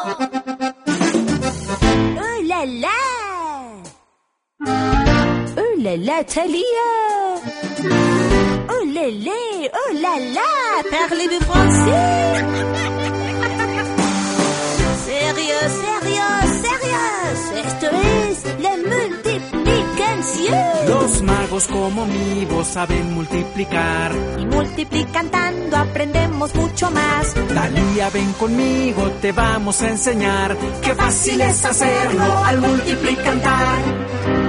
Oh là là! Oh là là, Thalia! Oh lélé! Oh là là! Parlez-vous français? Sérieux, sérieux, sérieux! Esto es la multiplicación. Los magos como mi voz saben multiplicar. Y multiplicando aprendemos mucho más. Thalia, ven conmigo, te vamos a enseñar. Qué fácil es hacerlo al multiplicar.